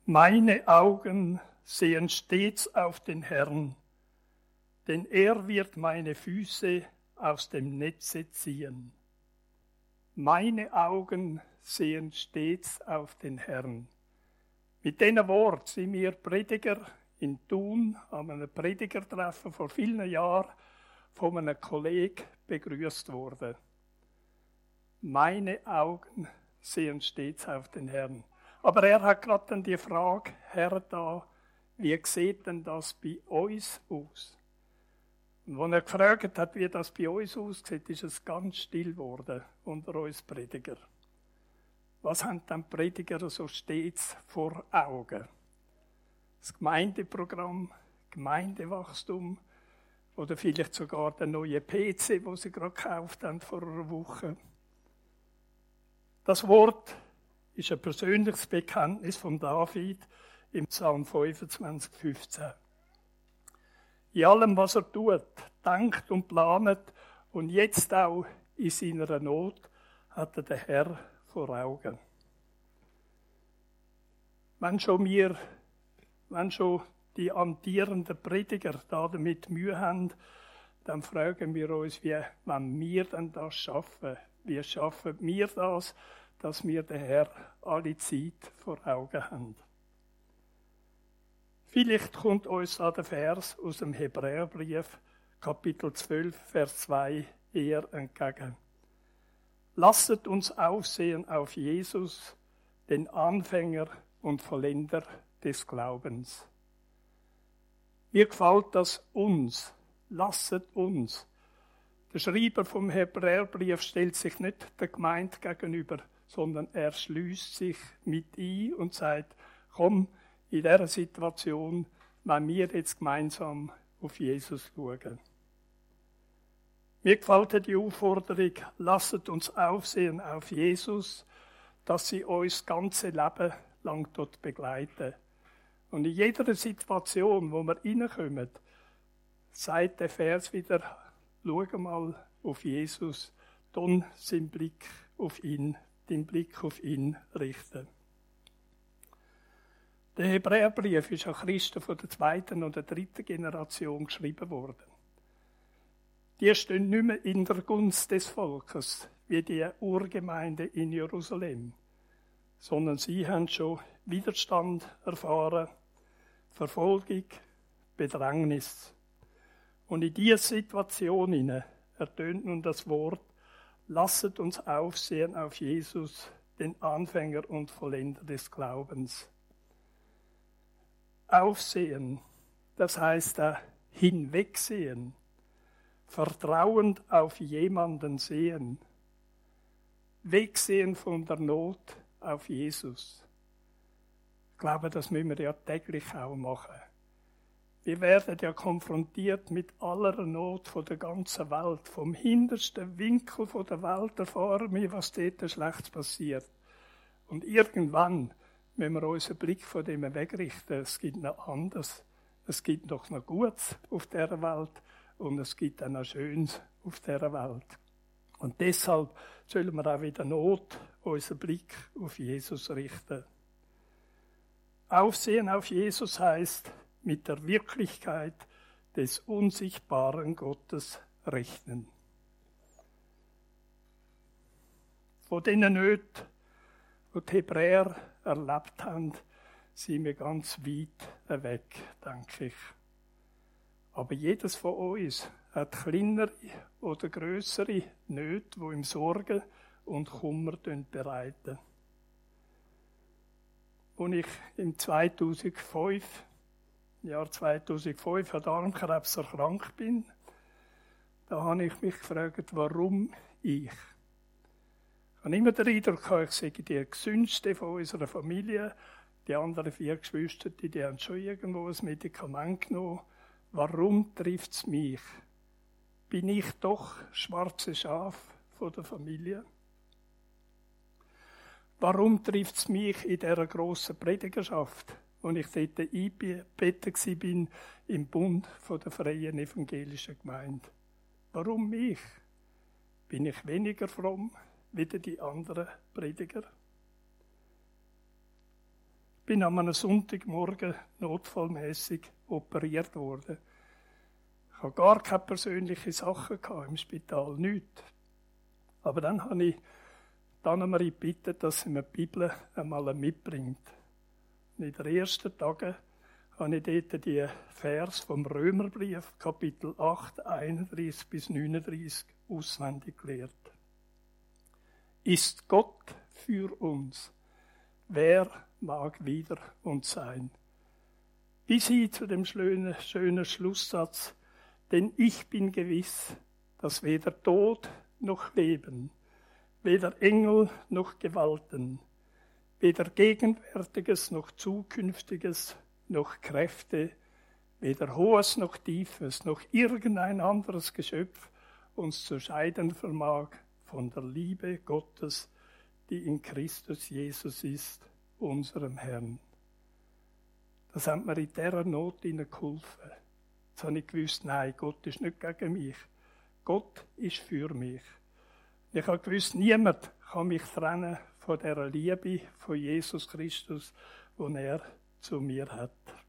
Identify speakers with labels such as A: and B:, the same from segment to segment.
A: Meine Augen sehen stets auf den Herrn, denn er wird meine Füße aus dem Netze ziehen. Meine Augen sehen stets auf den Herrn. Mit diesen Worten sind wir Prediger in Thun an einem Predigertreffen vor vielen Jahren von einem Kollegen begrüßt worden. Meine Augen sehen stets auf den Herrn. Aber er hat gerade dann die Frage, Herr, da, wie sieht denn das bei uns aus? Und als er gefragt hat, wie das bei uns aussieht, ist es ganz still geworden unter uns Prediger. Was haben dann Prediger so stets vor Augen? Das Gemeindeprogramm, Gemeindewachstum oder vielleicht sogar der neue PC, den sie gerade gekauft haben vor einer Woche. Das Wort ist ein persönliches Bekenntnis von David im Psalm 25, 15. In allem, was er tut, denkt und planet und jetzt auch in seiner Not, hat er den Herr vor Augen. Wenn schon die amtierenden Prediger damit Mühe haben, dann fragen wir uns, wie wenn wir denn das schaffen. Wie schaffen wir das, dass wir den Herr alle Zeit vor Augen haben? Vielleicht kommt uns da der Vers aus dem Hebräerbrief, Kapitel 12, Vers 2, eher entgegen. Lasset uns aufsehen auf Jesus, den Anfänger und Vollender des Glaubens. Mir gefällt das uns. Lasset uns. Der Schreiber vom Hebräerbrief stellt sich nicht der Gemeinde gegenüber, sondern er schließt sich mit ein und sagt, komm, in dieser Situation, wenn wir jetzt gemeinsam auf Jesus schauen. Mir gefällt die Aufforderung, lasset uns aufsehen auf Jesus, dass sie uns das ganze Leben lang dort begleiten. Und in jeder Situation, wo wir reinkommen, sagt der Vers wieder, schau mal auf Jesus, dann den Blick auf ihn richten. Der Hebräerbrief ist an Christen von der 2. und der 3. Generation geschrieben worden. Die stehen nicht mehr in der Gunst des Volkes, wie die Urgemeinde in Jerusalem, sondern sie haben schon Widerstand erfahren, Verfolgung, Bedrängnis. Und in dieser Situation ertönt nun das Wort, lasset uns aufsehen auf Jesus, den Anfänger und Vollender des Glaubens. Aufsehen, das heißt hinwegsehen, vertrauend auf jemanden sehen, wegsehen von der Not auf Jesus. Ich glaube, das müssen wir ja täglich auch machen. Wir werden ja konfrontiert mit aller Not von der ganzen Welt. Vom hintersten Winkel von der Welt erfahren wir, was dort Schlechtes passiert. Und irgendwann müssen wir unseren Blick von dem wegrichten. Es gibt noch anderes. Es gibt doch noch Gutes auf dieser Welt und es gibt auch noch Schönes auf dieser Welt. Und deshalb sollen wir auch wieder Not unseren Blick auf Jesus richten. Aufsehen auf Jesus heißt, mit der Wirklichkeit des unsichtbaren Gottes rechnen. Von diesen Nöten, die die Hebräer erlebt haben, sind wir ganz weit weg, denke ich. Aber jedes von uns hat kleinere oder grössere Nöte, die ihm Sorgen und Kummer bereiten. Als ich im Jahr 2005 an Darmkrebs erkrankt bin, da habe ich mich gefragt, warum ich. Ich habe immer den Eindruck, ich sei die gesündeste von unserer Familie. Die anderen 4 Geschwister, die haben schon irgendwo ein Medikament genommen. Warum trifft es mich? Bin ich doch schwarze Schaf von der Familie? Warum trifft es mich in dieser grossen Predigerschaft, wo ich dort eingebettet war im Bund der Freien Evangelischen Gemeinde? Warum mich? Bin ich weniger fromm wie die anderen Prediger? bin an einem Sonntagmorgen notfallmäßig operiert worden. Ich hatte gar keine persönlichen Sachen im Spital, nichts. Aber dann habe ich Annemarie gebeten, dass sie mir die Bibel einmal mitbringt. Und in den ersten Tagen habe ich dort die Vers vom Römerbrief, Kapitel 8, 31 bis 39, auswendig gelernt. Ist Gott für uns? Wer mag wider uns sein? Bis hin zu dem schönen Schlusssatz, denn ich bin gewiss, dass weder Tod noch Leben, weder Engel noch Gewalten, weder Gegenwärtiges noch Zukünftiges, noch Kräfte, weder Hohes noch Tiefes, noch irgendein anderes Geschöpf uns zu scheiden vermag von der Liebe Gottes, die in Christus Jesus ist, unserem Herrn. Das hat mir in dieser Not geholfen. Jetzt habe ich gewusst, nein, Gott ist nicht gegen mich. Gott ist für mich. Ich habe gewusst, niemand kann mich trennen von dieser Liebe von Jesus Christus, die er zu mir hat.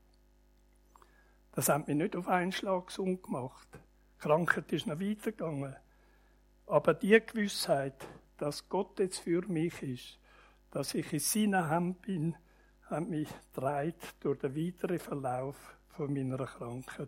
A: Das hat mich nicht auf einen Schlag gesund gemacht. Die Krankheit ist noch weitergegangen. Aber die Gewissheit, dass Gott jetzt für mich ist, dass ich in seiner Hand bin, hat mich getragen durch den weiteren Verlauf von meiner Krankheit.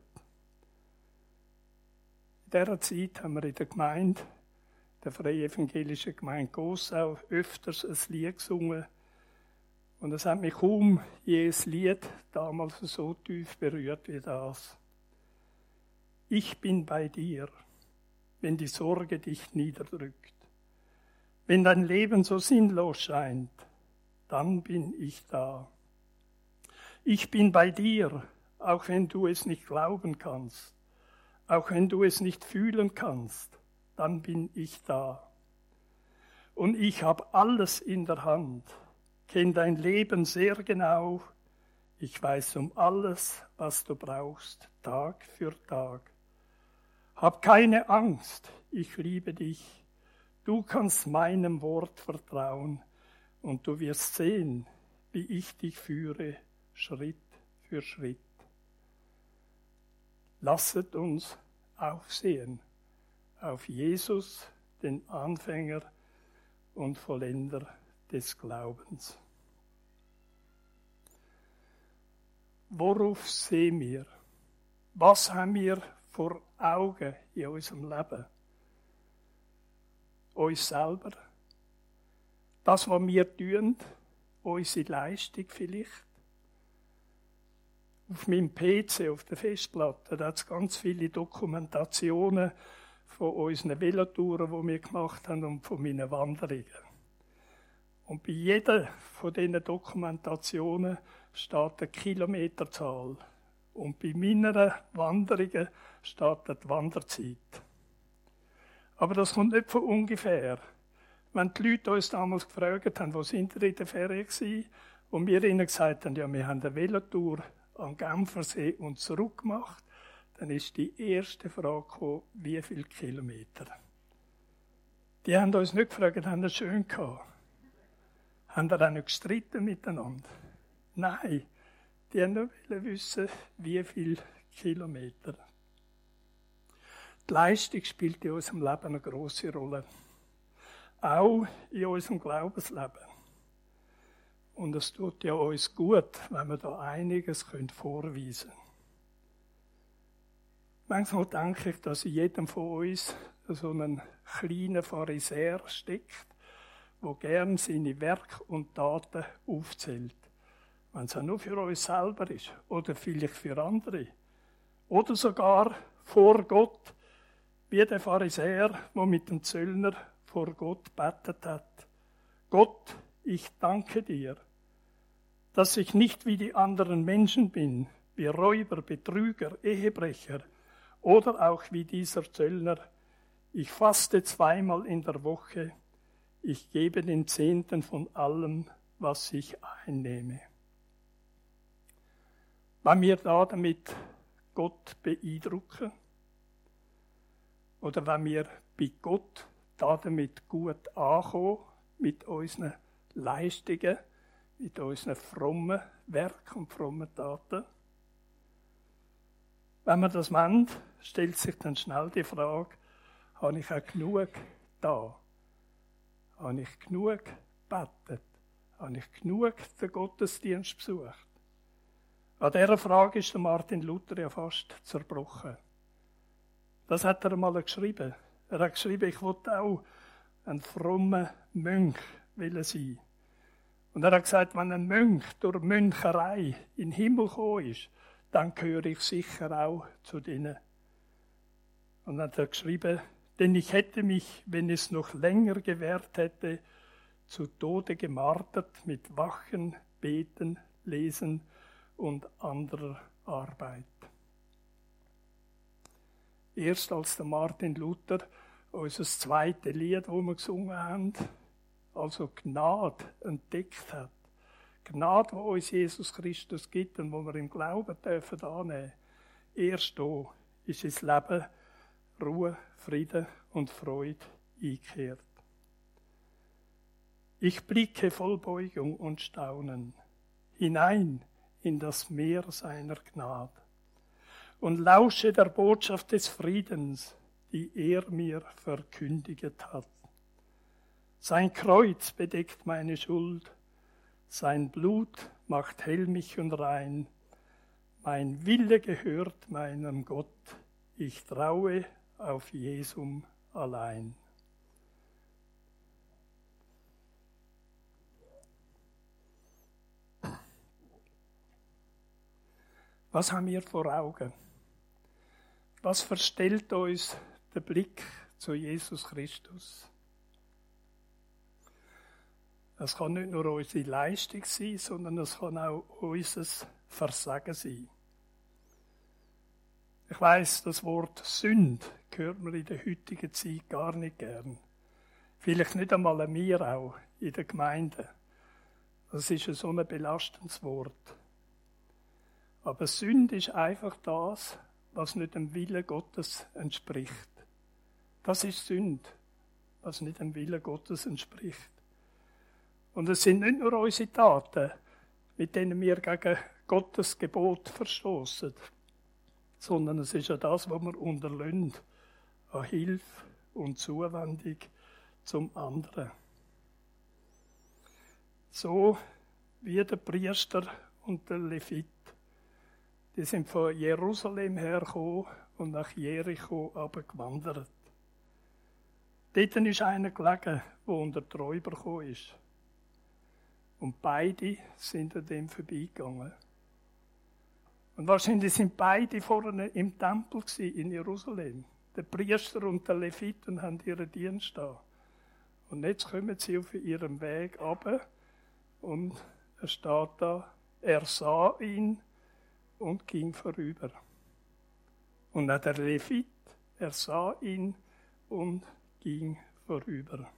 A: In dieser Zeit haben wir in der Gemeinde, der Freien Evangelischen Gemeinde Gossau, öfters ein Lied gesungen. Und es hat mich kaum jedes Lied damals so tief berührt wie das. Ich bin bei dir, wenn die Sorge dich niederdrückt. Wenn dein Leben so sinnlos scheint, dann bin ich da. Ich bin bei dir, auch wenn du es nicht glauben kannst, auch wenn du es nicht fühlen kannst, dann bin ich da. Und ich habe alles in der Hand, kenn dein Leben sehr genau. Ich weiß um alles, was du brauchst, Tag für Tag. Hab keine Angst, ich liebe dich. Du kannst meinem Wort vertrauen und du wirst sehen, wie ich dich führe, Schritt für Schritt. Lasset uns aufsehen auf Jesus, den Anfänger und Vollender des Glaubens. Worauf sehen wir? Was haben wir vor Augen in unserem Leben? Uns selber? Das, was wir tun? Unsere Leistung vielleicht? Auf meinem PC, auf der Festplatte, da hat es ganz viele Dokumentationen von unseren Velotouren, die wir gemacht haben, und von meinen Wanderungen. Und bei jeder von diesen Dokumentationen steht eine Kilometerzahl. Und bei meinen Wanderungen steht die Wanderzeit. Aber das kommt nicht von ungefähr. Wenn die Leute uns damals gefragt haben, wo sind wir in der Ferien gewesen, und wir ihnen gesagt haben, ja, wir haben eine Velotour am Genfersee und zurück gemacht, dann ist die erste Frage gekommen, wie viele Kilometer. Die haben uns nicht gefragt, haben wir es schön gehabt? Haben wir auch nicht gestritten miteinander? Nein, die haben nur wissen, wie viele Kilometer. Die Leistung spielt in unserem Leben eine grosse Rolle. Auch in unserem Glaubensleben. Und es tut ja uns gut, wenn wir da einiges vorweisen können. Manchmal denke ich, dass in jedem von uns so einen kleinen Pharisäer steckt, der gern seine Werke und Taten aufzählt. Wenn es auch nur für uns selber ist oder vielleicht für andere. Oder sogar vor Gott, wie der Pharisäer, der mit dem Zöllner vor Gott gebetet hat. Gott, ich danke dir, dass ich nicht wie die anderen Menschen bin, wie Räuber, Betrüger, Ehebrecher oder auch wie dieser Zöllner. Ich faste 2-mal in der Woche. Ich gebe den Zehnten von allem, was ich einnehme. Wenn wir damit Gott beeindrucken oder wenn wir bei Gott damit gut ankommen, mit unseren Leistungen, mit unseren frommen Werken und frommen Taten. Wenn man das meint, stellt sich dann schnell die Frage, habe ich auch genug da? Habe ich genug gebetet? Habe ich genug den Gottesdienst besucht? An dieser Frage ist der Martin Luther ja fast zerbrochen. Das hat er einmal geschrieben. Er hat geschrieben, ich wollte auch ein frommer Mönch sein. Und er hat gesagt, wenn ein Mönch durch Möncherei in den Himmel gekommen ist, dann gehöre ich sicher auch zu denen. Und dann hat er geschrieben, denn ich hätte mich, wenn es noch länger gewährt hätte, zu Tode gemartert mit Wachen, Beten, Lesen und anderer Arbeit. Erst als der Martin Luther unser zweites Lied, das wir gesungen haben, also Gnade entdeckt hat. Gnade, die uns Jesus Christus gibt und die wir im Glauben dürfen annehmen. Erst da ist ins Leben Ruhe, Frieden und Freude eingekehrt. Ich blicke voll Beugung und Staunen hinein in das Meer seiner Gnade und lausche der Botschaft des Friedens, die er mir verkündiget hat. Sein Kreuz bedeckt meine Schuld, sein Blut macht hell mich und rein. Mein Wille gehört meinem Gott, ich traue auf Jesum allein. Was haben wir vor Augen? Was verstellt uns der Blick zu Jesus Christus? Es kann nicht nur unsere Leistung sein, sondern es kann auch unser Versagen sein. Ich weiss, das Wort Sünde hört man in der heutigen Zeit gar nicht gern. Vielleicht nicht einmal an mir auch, in der Gemeinde. Das ist so ein belastendes Wort. Aber Sünde ist einfach das, was nicht dem Willen Gottes entspricht. Das ist Sünde, was nicht dem Willen Gottes entspricht. Und es sind nicht nur unsere Taten, mit denen wir gegen Gottes Gebot verstoßen, sondern es ist ja das, was wir unterlassen, an Hilfe und Zuwendung zum anderen. So wie der Priester und der Levit. Die sind von Jerusalem hergekommen und nach Jericho abgewandert. Dort ist einer gelegen, der unter die Räuber gekommen ist. Und beide sind an dem vorbeigegangen. Und wahrscheinlich sind beide vorne im Tempel in Jerusalem. Der Priester und der Levit und haben ihren Dienst da. Und jetzt kommen sie auf ihrem Weg runter und er steht da, er sah ihn und ging vorüber. Und auch der Levit, er sah ihn und ging vorüber.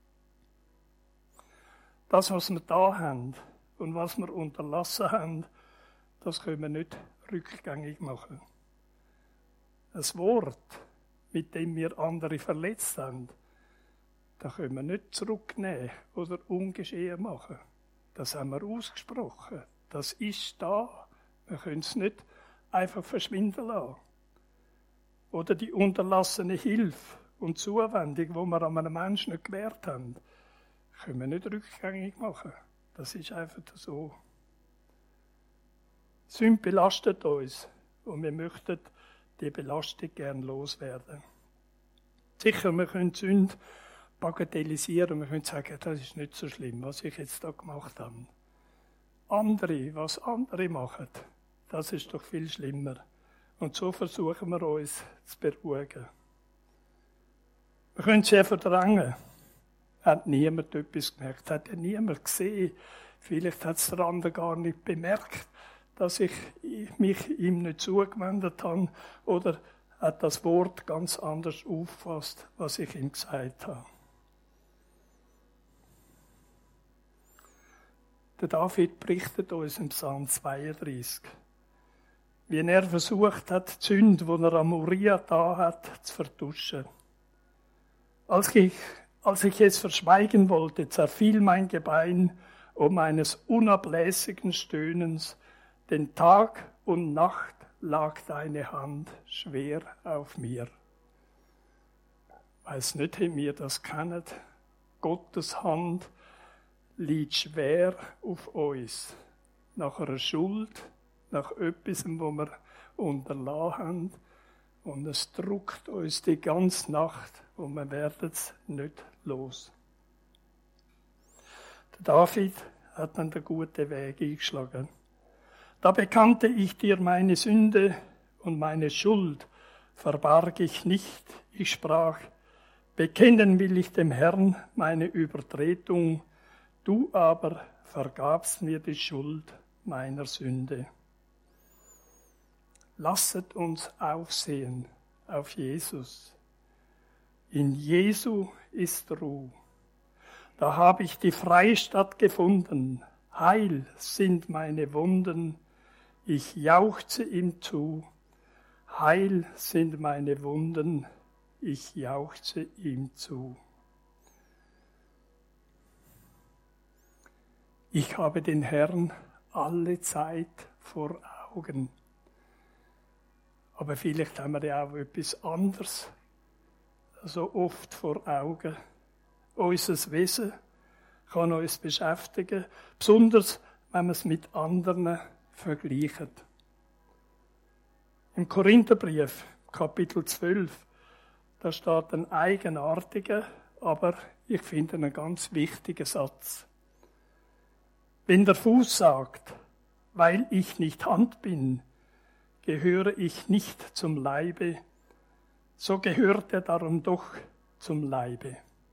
A: Das, was wir da haben und was wir unterlassen haben, das können wir nicht rückgängig machen. Ein Wort, mit dem wir andere verletzt haben, das können wir nicht zurücknehmen oder ungeschehen machen. Das haben wir ausgesprochen. Das ist da. Wir können es nicht einfach verschwinden lassen. Oder die unterlassene Hilfe und Zuwendung, die wir an einem Menschen nicht gewährt haben, können wir nicht rückgängig machen. Das ist einfach so. Sünde belastet uns und wir möchten die Belastung gern loswerden. Sicher, wir können Sünde bagatellisieren, wir können sagen, das ist nicht so schlimm, was ich jetzt da gemacht habe. Was andere machen, das ist doch viel schlimmer. Und so versuchen wir uns zu beruhigen. Wir können sie verdrängen. Hat niemand etwas gemerkt, hat ja niemand gesehen. Vielleicht hat es der andere gar nicht bemerkt, dass ich mich ihm nicht zugewendet habe oder hat das Wort ganz anders auffasst, was ich ihm gesagt habe. Der David berichtet uns im Psalm 32, wie er versucht hat, die Sünde, die er am Uriah da hat, zu vertuschen. Als ich es verschweigen wollte, zerfiel mein Gebein meines unablässigen Stöhnens, denn Tag und Nacht lag deine Hand schwer auf mir. Weiß nicht, ob ihr das kennt. Gottes Hand liegt schwer auf uns. Nach einer Schuld, nach etwas, wo wir unterlassen haben. Und es drückt uns die ganze Nacht und wir werden es nicht los. Der David hat dann den guten Weg eingeschlagen. Da bekannte ich dir meine Sünde und meine Schuld verbarg ich nicht. Ich sprach, bekennen will ich dem Herrn meine Übertretung, du aber vergabst mir die Schuld meiner Sünde. Lasset uns aufsehen auf Jesus. In Jesu ist Ruhe. Da habe ich die Freistatt gefunden. Heil sind meine Wunden. Ich jauchze ihm zu. Heil sind meine Wunden. Ich jauchze ihm zu. Ich habe den Herrn alle Zeit vor Augen. Aber vielleicht haben wir ja auch etwas anderes so oft vor Augen. Unser Wesen kann uns beschäftigen, besonders wenn wir es mit anderen vergleichen. Im Korintherbrief, Kapitel 12, da steht ein eigenartiger, aber ich finde einen ganz wichtigen Satz. Wenn der Fuß sagt, weil ich nicht Hand bin, gehöre ich nicht zum Leibe, so gehört er darum doch zum Leibe.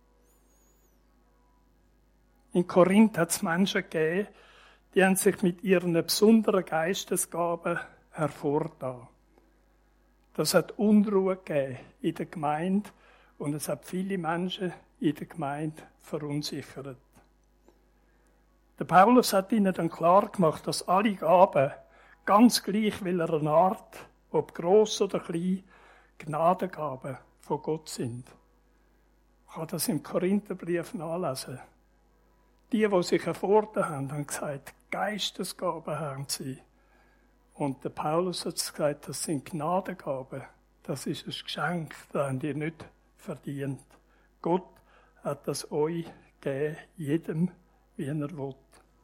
A: In Korinth hat es Menschen gegeben, die haben sich mit ihren besonderen Geistesgaben hervorgetan. Das hat Unruhe gegeben in der Gemeinde und es hat viele Menschen in der Gemeinde verunsichert. Der Paulus hat ihnen dann klar gemacht, dass alle Gaben, ganz gleich welcher Art, ob gross oder klein, Gnadengaben von Gott sind. Ich kann das im Korintherbrief nachlesen. Die sich hervorgetan haben, haben gesagt, Geistesgaben haben sie. Und der Paulus hat gesagt, das sind Gnadengaben. Das ist ein Geschenk, das habt ihr nicht verdient. Gott hat das euch gegeben, jedem, wie er will.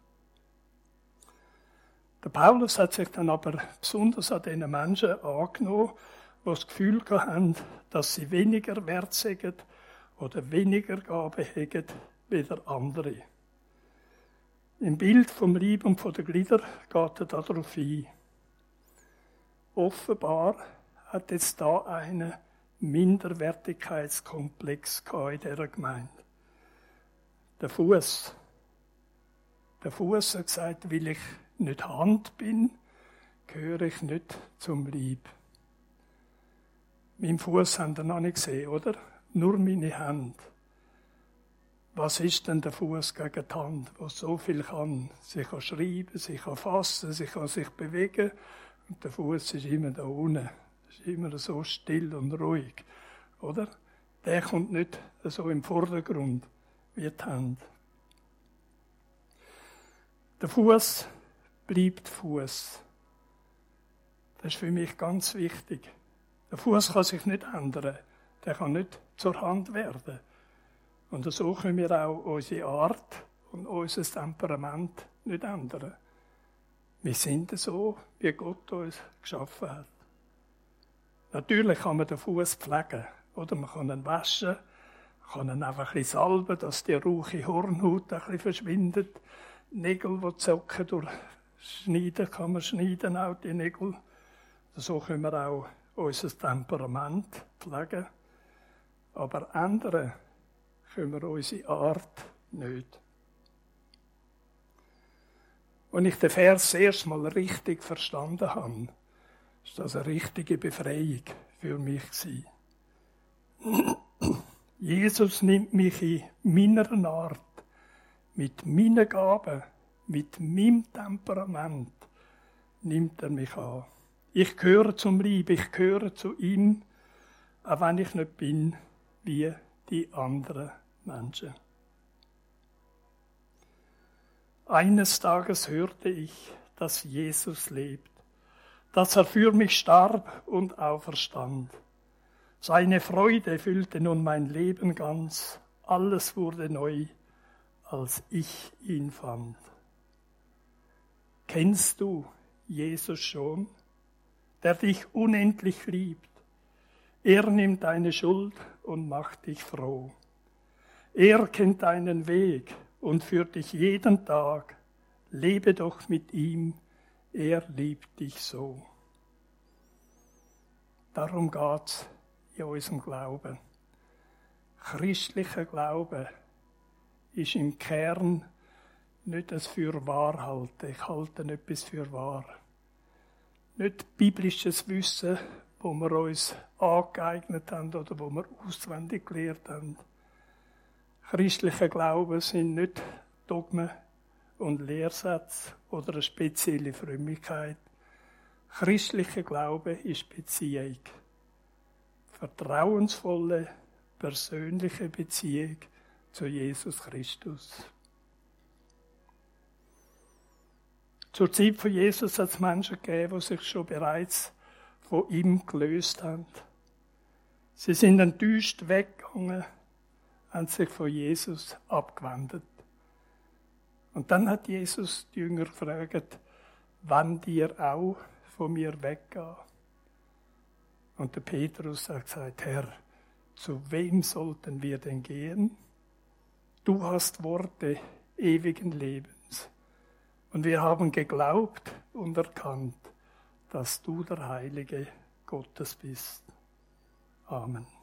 A: Der Paulus hat sich dann aber besonders an diesen Menschen angenommen, die das Gefühl haben, dass sie weniger wert sind oder weniger Gaben haben wie der andere. Im Bild vom Leib und von den Gliedern geht er darauf ein. Offenbar hat jetzt da einen Minderwertigkeitskomplex in dieser Gemeinde. Der Fuß. Der Fuß hat gesagt, weil ich nicht Hand bin, gehöre ich nicht zum Leib. Mein Fuß haben ihr noch nicht gesehen, oder? Nur meine Hand. Was ist denn der Fuß gegen die Hand, der so viel kann? Sie kann schreiben, sie kann fassen, sie kann sich bewegen. Und der Fuß ist immer da unten. Ist immer so still und ruhig, oder? Der kommt nicht so im Vordergrund wie die Hand. Der Fuß bleibt Fuß. Das ist für mich ganz wichtig. Der Fuß kann sich nicht ändern. Der kann nicht zur Hand werden. Und so können wir auch unsere Art und unser Temperament nicht ändern. Wir sind so, wie Gott uns geschaffen hat. Natürlich kann man den Fuß pflegen. Oder man kann ihn waschen, kann ihn einfach ein bisschen salben, dass die rauche Hornhaut ein bisschen verschwindet. Nägel, die zocken, durchschneiden, kann man schneiden, auch die Nägel. So können wir auch unser Temperament pflegen. Aber ändern können wir unsere Art nicht. Als ich den Vers das erste Mal richtig verstanden habe, ist das eine richtige Befreiung für mich gewesen. Jesus nimmt mich in meiner Art, mit meinen Gaben, mit meinem Temperament, nimmt er mich an. Ich gehöre zum Leib, ich gehöre zu ihm, auch wenn ich nicht bin wie die anderen Menschen. Eines Tages hörte ich, dass Jesus lebt, dass er für mich starb und auferstand. Seine Freude füllte nun mein Leben ganz, alles wurde neu, als ich ihn fand. Kennst du Jesus schon, der dich unendlich liebt? Er nimmt deine Schuld und macht dich froh. Er kennt deinen Weg und führt dich jeden Tag. Lebe doch mit ihm, er liebt dich so. Darum geht's in unserem Glauben. Christlicher Glaube ist im Kern nicht das Fürwahrhalten. Ich halte etwas für wahr. Nicht biblisches Wissen, wo wir uns angeeignet haben oder wo wir auswendig gelernt haben. Christlicher Glaube sind nicht Dogmen und Lehrsätze oder eine spezielle Frömmigkeit. Christlicher Glaube ist Beziehung. Vertrauensvolle, persönliche Beziehung zu Jesus Christus. Zur Zeit von Jesus hat es Menschen gegeben, die sich schon bereits von ihm gelöst haben. Sie sind enttäuscht weggegangen, haben sich von Jesus abgewendet. Und dann hat Jesus die Jünger gefragt, wann ihr auch von mir weggehen? Und der Petrus hat gesagt, Herr, zu wem sollten wir denn gehen? Du hast Worte ewigen Lebens. Und wir haben geglaubt und erkannt, dass du der Heilige Gottes bist. Amen.